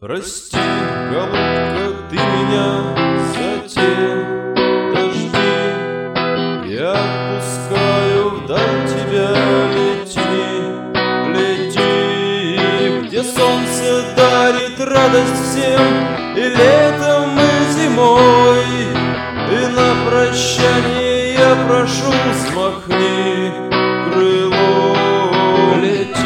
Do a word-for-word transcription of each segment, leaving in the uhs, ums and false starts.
Прости, голубка, ты меня за те дожди. Я пускаю вдаль тебя, лети, лети, где солнце дарит радость всем, и летом, и зимой. И на прощание я прошу, смахни крыло, лети.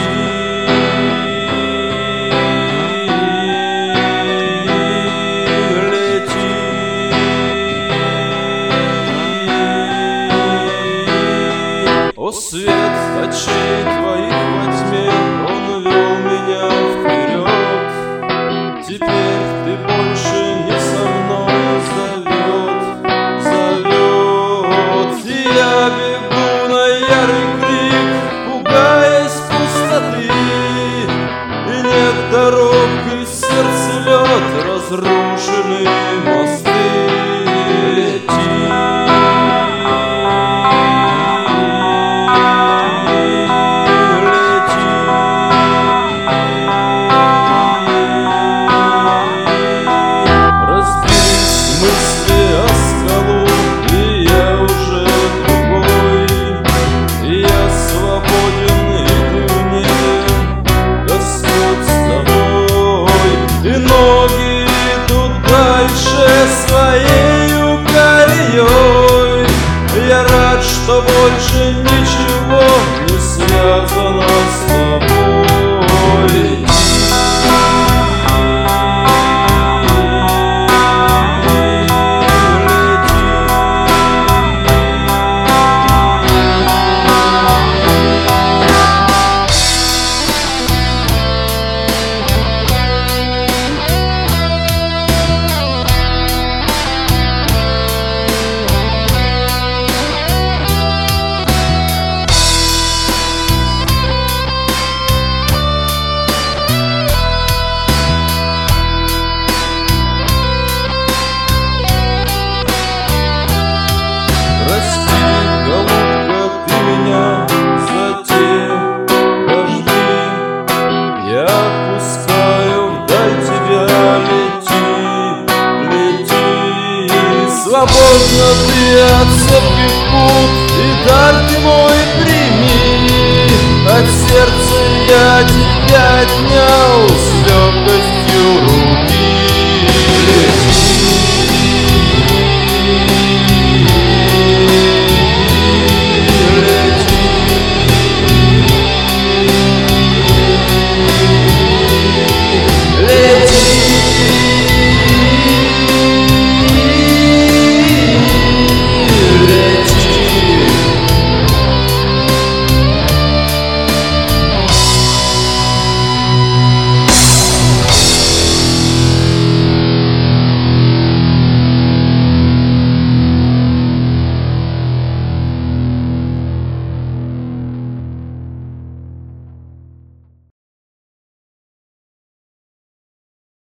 О, свет очей твоих во тьме, он вел меня вперед. Теперь ты больше не со мной, зовет, зовет. И я бегу на ярый крик, пугаясь пустоты. И нет дорог, и сердце лед, разрушены мосты. Лети. Своею колеей я рад, что больше ничего не связано с тобой. Свободно ты от цепких пут, и дар ты мой прими. От сердца я тебя отнял,